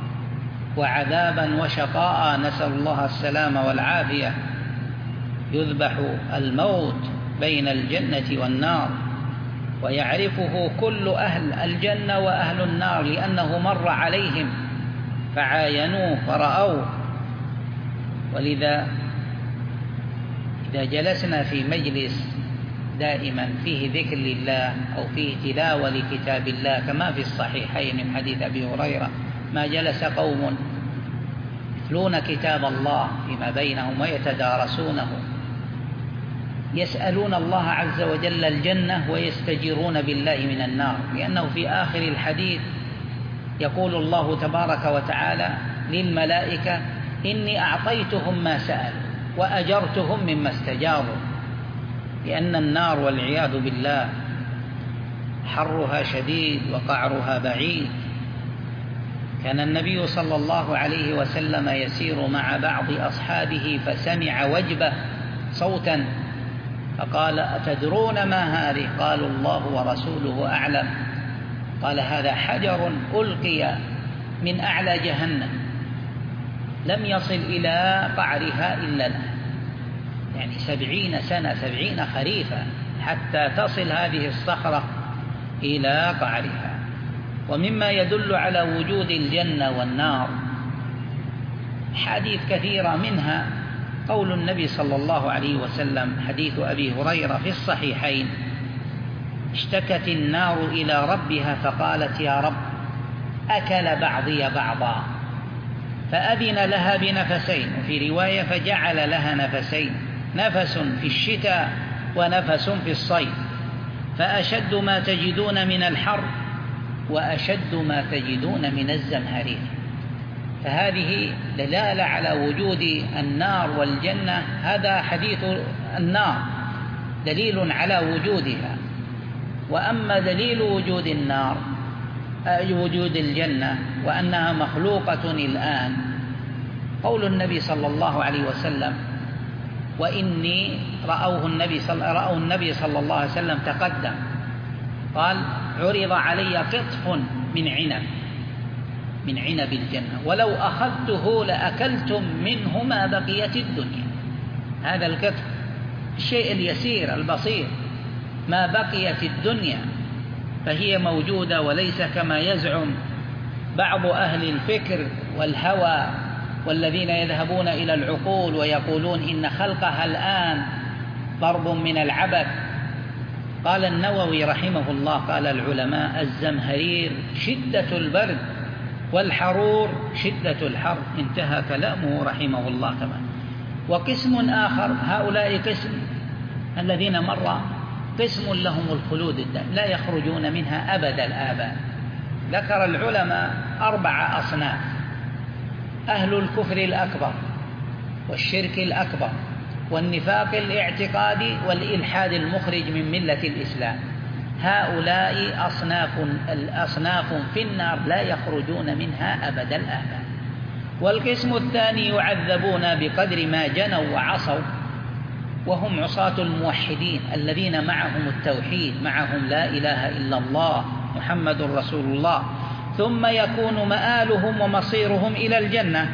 وعذابا وشقاء، نسأل الله السلامة والعافية، يذبح الموت بين الجنة والنار، ويعرفه كل أهل الجنة وأهل النار لأنه مر عليهم فعاينوه فرأوه. ولذا إذا جلسنا في مجلس دائما فيه ذكر لله أو فيه تلاوة لكتاب الله كما في الصحيحين من حديث أبي هريرة: ما جلس قوم يتلون كتاب الله فيما بينهم ويتدارسونه يسألون الله عز وجل الجنة ويستجيرون بالله من النار. لأنه في آخر الحديث يقول الله تبارك وتعالى للملائكة: إني أعطيتهم ما سألوا وأجرتهم مما استجاروا. لأن النار والعياذ بالله حرها شديد وقعرها بعيد. كان النبي صلى الله عليه وسلم يسير مع بعض أصحابه فسمع وجبة صوتا فقال: أتدرون ما هذه؟ قالوا: الله ورسوله أعلم. قال: هذا حجر ألقي من أعلى جهنم لم يصل إلى قعرها إلا الآن، يعني سبعين سنة سبعين خريفا حتى تصل هذه الصخرة إلى قعرها. ومما يدل على وجود الجنة والنار حديث كثيرة، منها قول النبي صلى الله عليه وسلم حديث أبي هريرة في الصحيحين: اشتكت النار إلى ربها فقالت: يا رب أكل بعضي بعضا، فأذن لها بنفسين، وفي رواية فجعل لها نفسين: نفس في الشتاء ونفس في الصيف، فأشد ما تجدون من الحر وأشد ما تجدون من الزمهرير. فهذه دلالة على وجود النار والجنة. هذا حديث النار دليل على وجودها. وأما دليل وجود النار وجود الجنة وأنها مخلوقة الآن، قول النبي صلى الله عليه وسلم: وإني رأوه النبي صلى رأوا النبي صلى الله عليه وسلم تقدم قال: عرض علي قطف من عنب من عنب الجنة، ولو أخذته لأكلتم منه ما بقيت الدنيا. هذا القطف الشيء اليسير البسيط، ما بقيت الدنيا، فهي موجودة، وليس كما يزعم بعض أهل الفكر والهوى والذين يذهبون إلى العقول ويقولون إن خلقها الآن ضرب من العبث. قال النووي رحمه الله: قال العلماء: الزمهرير شدة البرد والحرور شدة الحر. انتهى كلامه رحمه الله. كمان وقسم آخر، هؤلاء قسم الذين مر قسم لهم الخلود الدائم لا يخرجون منها أبد الآباد. ذكر العلماء أربع أصناف: أهل الكفر الأكبر والشرك الأكبر والنفاق الاعتقادي والإلحاد المخرج من ملة الإسلام. هؤلاء أصناف الأصناف في النار لا يخرجون منها أبد الآباد. والقسم الثاني يعذبون بقدر ما جنوا وعصوا، وهم عصاة الموحدين الذين معهم التوحيد، معهم لا إله إلا الله محمد رسول الله، ثم يكون مآلهم ومصيرهم إلى الجنة.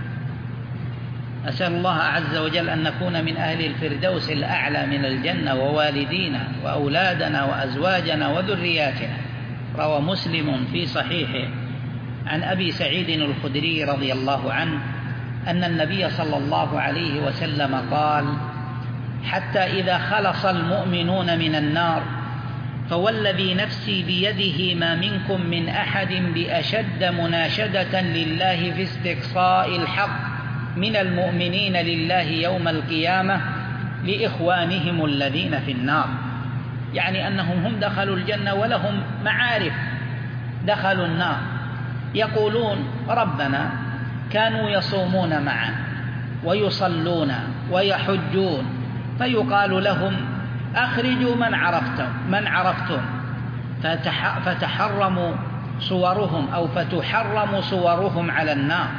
أسأل الله عز وجل أن نكون من أهل الفردوس الأعلى من الجنة، ووالدينا وأولادنا وأزواجنا وذرياتنا. روى مسلم في صحيحه عن أبي سعيد الخدري رضي الله عنه أن النبي صلى الله عليه وسلم قال: حتى إذا خلص المؤمنون من النار فوالذي نفسي بيده ما منكم من أحد بأشد مناشدة لله في استقصاء الحق من المؤمنين لله يوم القيامة لإخوانهم الذين في النار. يعني أنهم هم دخلوا الجنة ولهم معارف دخلوا النار، يقولون: ربنا كانوا يصومون معا ويصلون ويحجون، فيقال لهم: أخرجوا من عرفتم من عرفتم فتحرموا صورهم أو فتحرم صورهم على النار،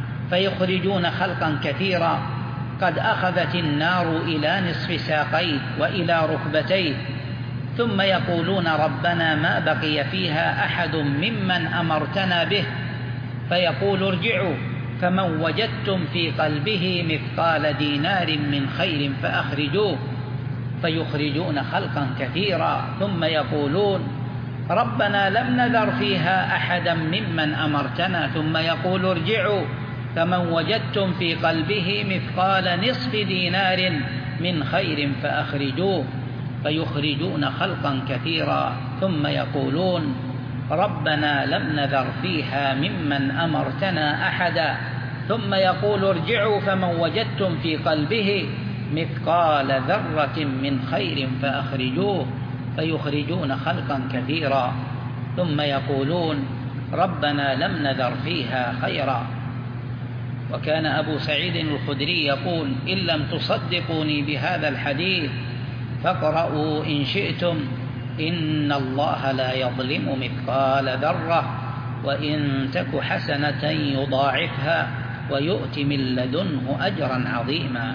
فيخرجون خلقا كثيرا قد أخذت النار إلى نصف ساقيه وإلى ركبتيه، ثم يقولون: ربنا ما بقي فيها أحد ممن أمرتنا به، فيقول: ارجعوا فمن وجدتم في قلبه مثقال دينار من خير فأخرجوه، فيخرجون خلقا كثيرا، ثم يقولون: ربنا لم نذر فيها أحدا ممن أمرتنا، ثم يقول: ارجعوا فمن وجدتم في قلبه مثقال نصف دينار من خير فأخرجوه، فيخرجون خلقا كثيرا، ثم يقولون: ربنا لم نذر فيها ممن أمرتنا أحدا، ثم يقول: ارجعوا فمن وجدتم في قلبه مثقال ذرة من خير فأخرجوه، فيخرجون خلقا كثيرا، ثم يقولون: ربنا لم نذر فيها خيرا. وكان أبو سعيد الخدري يقول: إن لم تصدقوني بهذا الحديث فاقرؤوا إن شئتم إن الله لا يظلم مثقال ذرة وإن تك حسنة يضاعفها ويؤت من لدنه أجرا عظيما.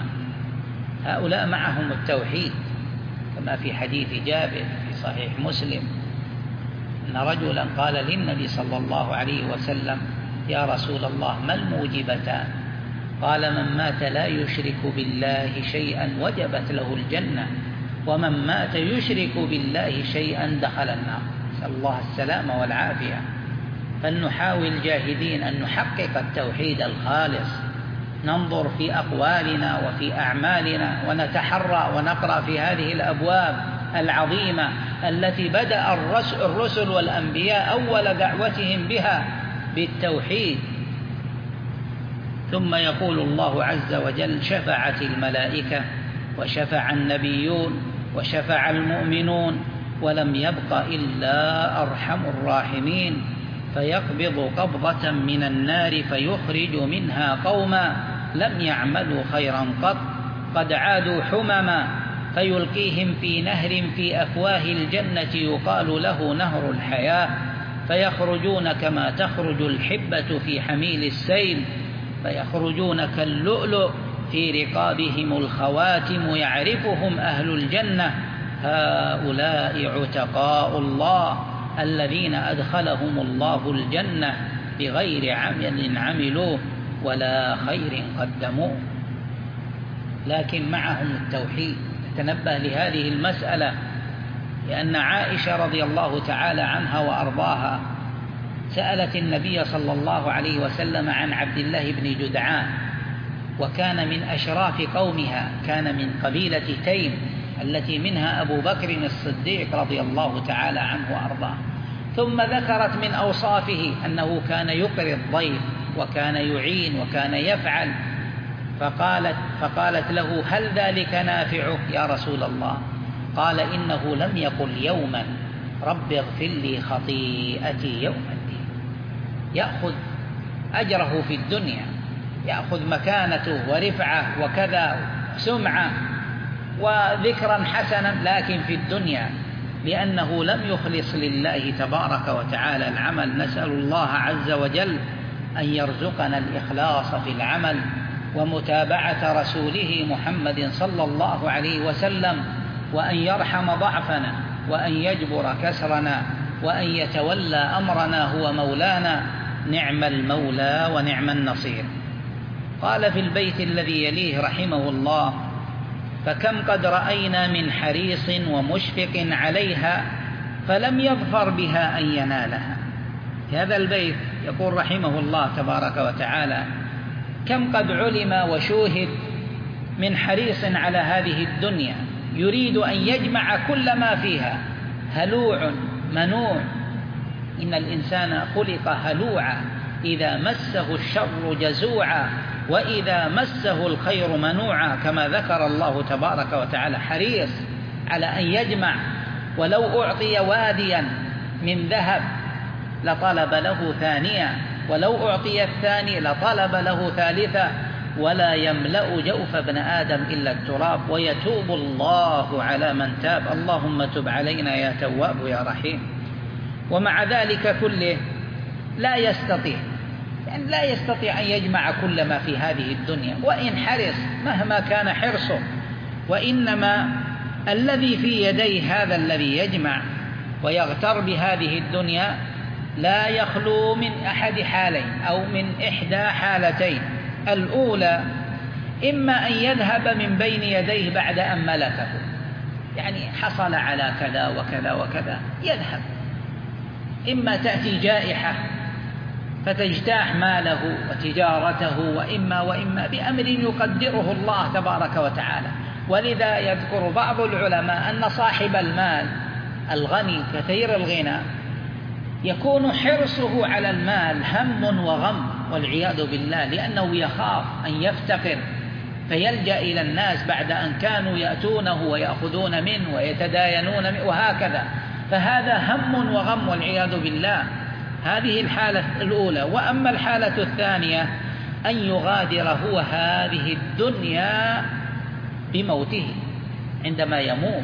هؤلاء معهم التوحيد، كما في حديث جابر في صحيح مسلم أن رجلا قال للنبي صلى الله عليه وسلم: يا رسول الله ما الموجبتان؟ قال: من مات لا يشرك بالله شيئا وجبت له الجنة، ومن مات يشرك بالله شيئا دخل النار. نسأل الله السلامة والعافية. فلنحاول جاهدين أن نحقق التوحيد الخالص، ننظر في أقوالنا وفي أعمالنا، ونتحرى ونقرأ في هذه الأبواب العظيمة التي بدأ الرسل والأنبياء أول دعوتهم بها بالتوحيد. ثم يقول الله عز وجل: شفعت الملائكة وشفع النبيون وشفع المؤمنون ولم يبق إلا أرحم الراحمين، فيقبض قبضة من النار فيخرج منها قوما لم يعملوا خيرا قط قد عادوا حمما، فيلقيهم في نهر في أفواه الجنة يقال له نهر الحياة، فيخرجون كما تخرج الحبة في حميل السيل، فيخرجون كاللؤلؤ في رقابهم الخواتم يعرفهم أهل الجنة: هؤلاء عتقاء الله الذين أدخلهم الله الجنة بغير عمل عملوه ولا خير قدموه. لكن معهم التوحيد. تنبه لهذه المسألة، لأن عائشة رضي الله تعالى عنها وأرضاها سألت النبي صلى الله عليه وسلم عن عبد الله بن جدعان، وكان من أشراف قومها، كان من قبيلة تيم التي منها أبو بكر الصديق رضي الله تعالى عنه وأرضاه. ثم ذكرت من أوصافه أنه كان يقري الضيف وكان يعين وكان يفعل، فقالت, فقالت له: هل ذلك نافعك يا رسول الله؟ قال: إنه لم يقل يوما رب اغفر لي خطيئتي يوم الدين. يأخذ أجره في الدنيا، يأخذ مكانته ورفعة وكذا سمعة وذكرا حسنا، لكن في الدنيا لأنه لم يخلص لله تبارك وتعالى العمل. نسأل الله عز وجل أن يرزقنا الإخلاص في العمل ومتابعة رسوله محمد صلى الله عليه وسلم، وأن يرحم ضعفنا، وأن يجبر كسرنا، وأن يتولى أمرنا هو مولانا، نعم المولى ونعم النصير. قال في البيت الذي يليه رحمه الله: فكم قد رأينا من حريص ومشفق عليها فلم يظفر بها أن ينالها. في هذا البيت يقول رحمه الله تبارك وتعالى: كم قد علم وشوهد من حريص على هذه الدنيا يريد أن يجمع كل ما فيها، هلوع منوع. إن الإنسان خلق هلوعا، إذا مسه الشر جزوعا، وإذا مسه الخير منوعا، كما ذكر الله تبارك وتعالى. حريص على أن يجمع، ولو أعطي واديا من ذهب لطلب له ثانية، ولو أعطي الثاني لطلب له ثالثة، ولا يملأ جوف ابن آدم إلا التراب، ويتوب الله على من تاب. اللهم تب علينا يا تواب يا رحيم. ومع ذلك كله لا يستطيع، يعني لا يستطيع أن يجمع كل ما في هذه الدنيا، وإن حرص مهما كان حرصه. وإنما الذي في يديه هذا الذي يجمع ويغتر بهذه الدنيا لا يخلو من أحد حالين أو من إحدى حالتين. الأولى إما أن يذهب من بين يديه بعد أن ملكه، يعني حصل على كذا وكذا وكذا يذهب، إما تأتي جائحة فتجتاح ماله وتجارته، وإما وإما بأمر يقدره الله تبارك وتعالى. ولذا يذكر بعض العلماء أن صاحب المال الغني كثير الغنى يكون حرصه على المال هم وغم والعياذ بالله، لأنه يخاف أن يفتقر فيلجأ إلى الناس بعد أن كانوا يأتونه ويأخذون منه ويتداينون منه وهكذا، فهذا هم وغم والعياذ بالله. هذه الحالة الأولى. وأما الحالة الثانية أن يغادر هو هذه الدنيا بموته عندما يموت،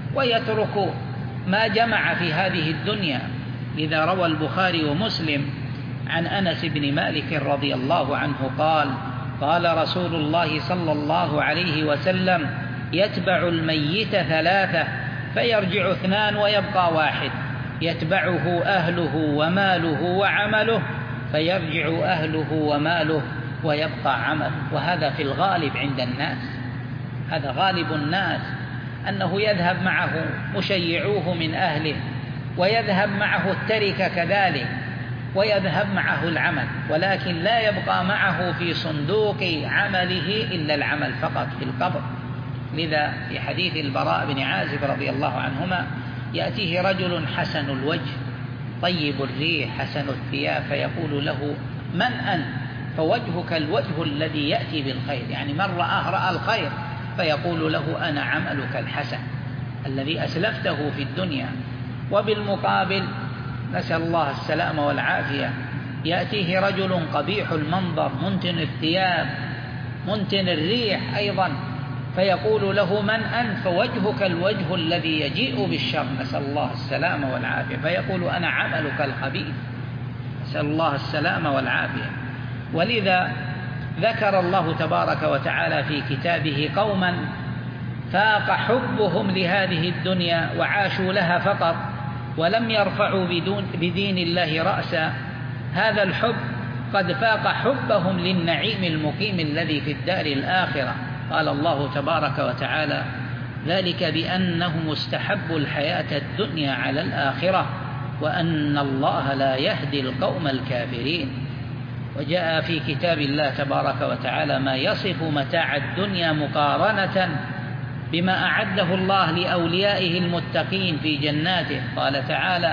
ويترك ما جمع في هذه الدنيا. لذا روى البخاري ومسلم عن أنس بن مالك رضي الله عنه قال: قال رسول الله صلى الله عليه وسلم: يتبع الميت ثلاثة فيرجع اثنان ويبقى واحد، يتبعه أهله وماله وعمله، فيرجع أهله وماله ويبقى عمله. وهذا في الغالب عند الناس، هذا غالب الناس، أنه يذهب معه مشيعوه من أهله، ويذهب معه التركة كذلك، ويذهب معه العمل، ولكن لا يبقى معه في صندوق عمله إلا العمل فقط في القبر. لذا في حديث البراء بن عازب رضي الله عنهما يأتيه رجل حسن الوجه طيب الريح حسن الثياب فيقول له: من أنت؟ فوجهك الوجه الذي يأتي بالخير، يعني من رآه رأى الخير، فيقول له: أنا عملك الحسن الذي أسلفته في الدنيا. وبالمقابل نسأل الله السلامة والعافية يأتيه رجل قبيح المنظر منتن الثياب منتن الريح أيضا، فيقول له: من أنت؟ فوجهك الوجه الذي يجيء بالشر، نسأل الله السلامة والعافية، فيقول: أنا عملك الخبيث، نسأل الله السلامة والعافية. ولذا ذكر الله تبارك وتعالى في كتابه قوما فاق حبهم لهذه الدنيا وعاشوا لها فقط، ولم يرفعوا بدون بدين الله رأسا. هذا الحب قد فاق حبهم للنعيم المقيم الذي في الدار الآخرة. قال الله تبارك وتعالى: ذلك بأنهم استحبوا الحياة الدنيا على الآخرة وأن الله لا يهدي القوم الكافرين. وجاء في كتاب الله تبارك وتعالى ما يصف متاع الدنيا مقارنة بما أعده الله لأوليائه المتقين في جناته. قال تعالى: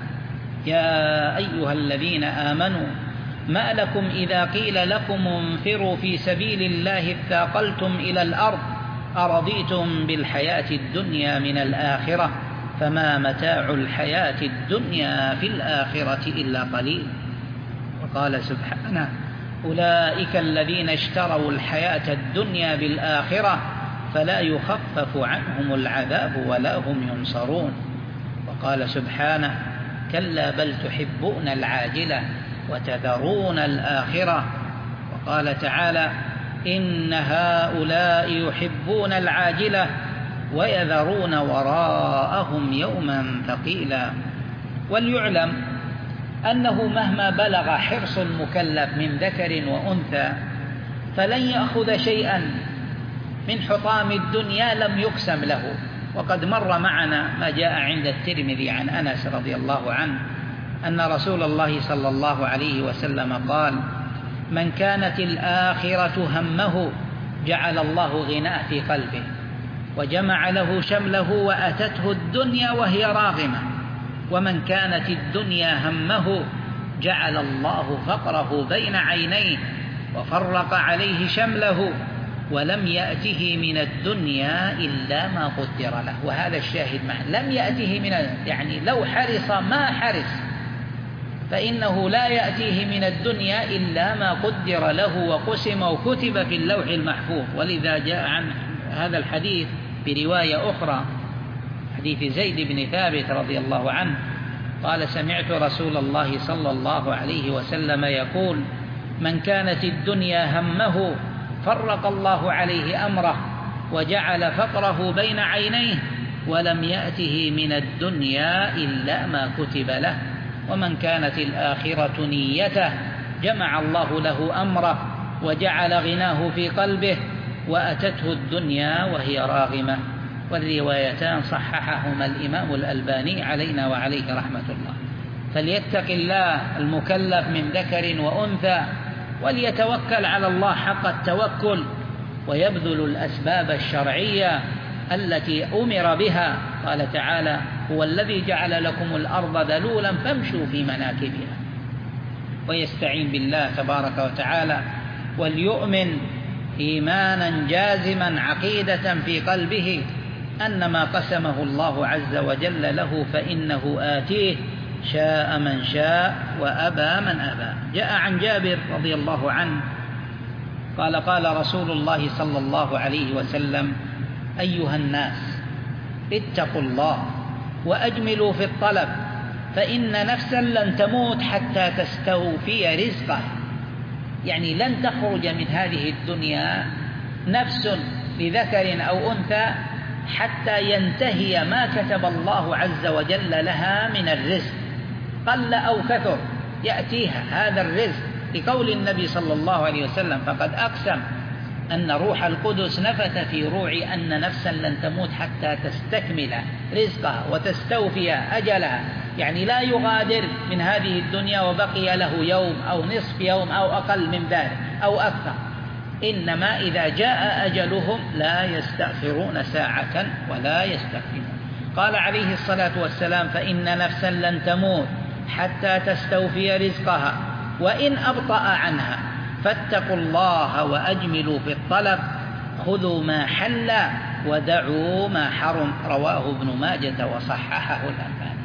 يا أيها الذين آمنوا ما لكم إذا قيل لكم انفروا في سبيل الله اثاقلتم إلى الأرض أرضيتم بالحياة الدنيا من الآخرة فما متاع الحياة الدنيا في الآخرة إلا قليل. وقال سبحانه: أولئك الذين اشتروا الحياة الدنيا بالآخرة فلا يخفف عنهم العذاب ولا هم ينصرون. وقال سبحانه: كلا بل تحبون العاجلة وتذرون الآخرة. وقال تعالى: إن هؤلاء يحبون العاجلة ويذرون وراءهم يوما ثقيلا. وليعلم أنه مهما بلغ حرص المكلف من ذكر وأنثى فلن يأخذ شيئا من حطام الدنيا لم يقسم له. وقد مر معنا ما جاء عند الترمذي عن أنس رضي الله عنه أن رسول الله صلى الله عليه وسلم قال: من كانت الآخرة همه جعل الله غناه في قلبه وجمع له شمله وأتته الدنيا وهي راغمة، ومن كانت الدنيا همه جعل الله فقره بين عينيه وفرق عليه شمله ولم يأته من الدنيا إلا ما قدر له. وهذا الشاهد معه، لم يأته من يعني لو حرص ما حرص فإنه لا يأتيه من الدنيا إلا ما قدر له وقسم وكتب في اللوح المحفوظ. ولذا جاء عن هذا الحديث برواية أخرى، حديث زيد بن ثابت رضي الله عنه قال: سمعت رسول الله صلى الله عليه وسلم يقول: من كانت الدنيا همه فرق الله عليه أمره وجعل فقره بين عينيه ولم يأته من الدنيا إلا ما كتب له، ومن كانت الآخرة نيته جمع الله له أمره وجعل غناه في قلبه وأتته الدنيا وهي راغمة. والروايتان صححهما الإمام الألباني علينا وعليه رحمة الله. فليتق الله المكلف من ذكر وأنثى وليتوكل على الله حق التوكل ويبذل الأسباب الشرعية التي أمر بها. قال تعالى: هو الذي جعل لكم الأرض ذلولا فامشوا في مناكبها. ويستعين بالله تبارك وتعالى وليؤمن إيمانا جازما عقيدة في قلبه أن ما قسمه الله عز وجل له فإنه آتيه شاء من شاء وأبى من أبى. جاء عن جابر رضي الله عنه قال: قال رسول الله صلى الله عليه وسلم: أيها الناس اتقوا الله وأجملوا في الطلب فإن نفسا لن تموت حتى تستوفي رزقه. يعني لن تخرج من هذه الدنيا نفس لذكر أو أنثى حتى ينتهي ما كتب الله عز وجل لها من الرزق، قل أو كثر يأتيها هذا الرزق، لقول النبي صلى الله عليه وسلم: فقد أقسم أن روح القدس نفث في روعي أن نفسا لن تموت حتى تستكمل رزقها وتستوفي أجلها. يعني لا يغادر من هذه الدنيا وبقي له يوم أو نصف يوم أو أقل من ذلك أو أكثر، إنما إذا جاء أجلهم لا يستأخرون ساعة ولا يستقدمون. قال عليه الصلاة والسلام: فإن نفسا لن تموت حتى تستوفي رزقها وإن أبطأ عنها فاتقوا الله وأجملوا في الطلب خذوا ما حل ودعوا ما حرم. رواه ابن ماجة وصححه الألباني.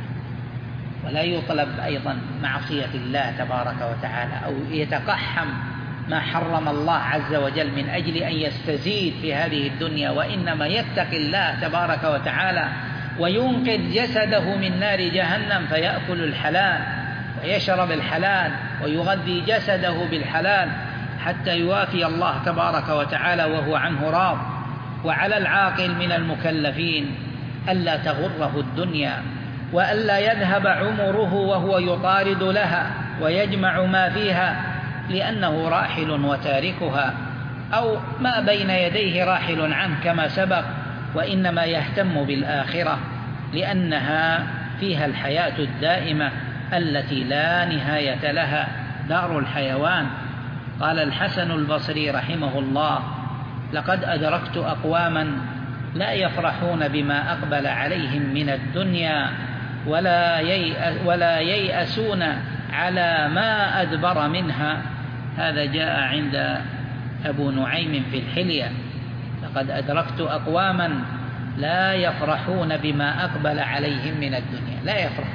ولا يطلب أيضا معصية الله تبارك وتعالى أو يتقحم ما حرم الله عز وجل من أجل أن يستزيد في هذه الدنيا، وإنما يتقي الله تبارك وتعالى وينقذ جسده من نار جهنم فيأكل الحلال ويشرب الحلال ويغذي جسده بالحلال حتى يوافي الله تبارك وتعالى وهو عنه راض. وعلى العاقل من المكلفين ألا تغره الدنيا وألا يذهب عمره وهو يطارد لها ويجمع ما فيها، لأنه راحل وتاركها، أو ما بين يديه راحل عنه كما سبق، وإنما يهتم بالآخرة لأنها فيها الحياة الدائمة التي لا نهاية لها، دار الحيوان. قال الحسن البصري رحمه الله: لقد أدركت أقواما لا يفرحون بما أقبل عليهم من الدنيا ولا ولا ييأسون على ما أدبر منها. هذا جاء عند أبو نعيم في الحلية: لقد أدركت أقواما لا يفرحون بما أقبل عليهم من الدنيا، لا يفرح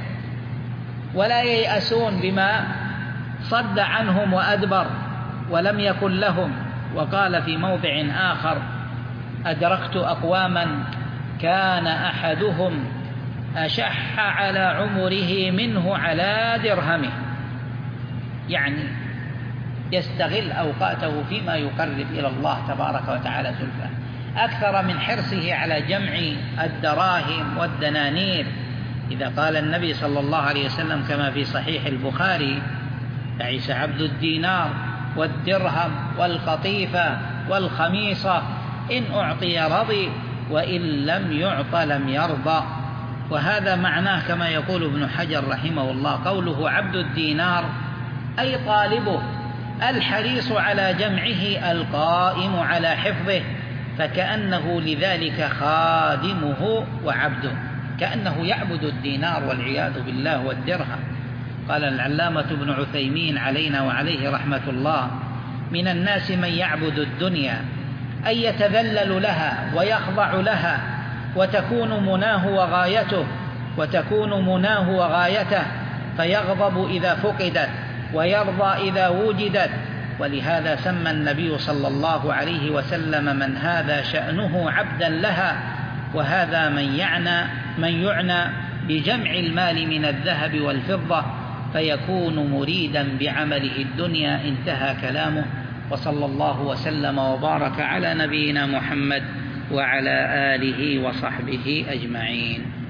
ولا ييأسون بما صد عنهم وأدبر ولم يكن لهم. وقال في موضع آخر: أدركت أقواما كان أحدهم أشح على عمره منه على درهمه، يعني يستغل أوقاته فيما يقرب إلى الله تبارك وتعالى زلفى أكثر من حرصه على جمع الدراهم والدنانير. إذا قال النبي صلى الله عليه وسلم كما في صحيح البخاري: تعس عبد الدينار والدرهم والقطيفة والخميصة، إن أعطي رضي وإن لم يعط لم يرضى. وهذا معناه كما يقول ابن حجر رحمه الله قوله عبد الدينار أي طالبه الحريص على جمعه القائم على حفظه، فكأنه لذلك خادمه وعبده، كأنه يعبد الدينار والعياذ بالله والدرهم. قال العلامة ابن عثيمين علينا وعليه رحمة الله: من الناس من يعبد الدنيا أي يتذلل لها ويخضع لها، وتكون مناه وغايته وتكون مناه وغايته فيغضب إذا فقدت ويرضى إذا وجدت. ولهذا سمى النبي صلى الله عليه وسلم من هذا شأنه عبدا لها. وهذا من يعنى من يعنى بجمع المال من الذهب والفضة، فيكون مريدا بعمله الدنيا. انتهى كلامه، وصلى الله وسلم وبارك على نبينا محمد وعلى آله وصحبه أجمعين.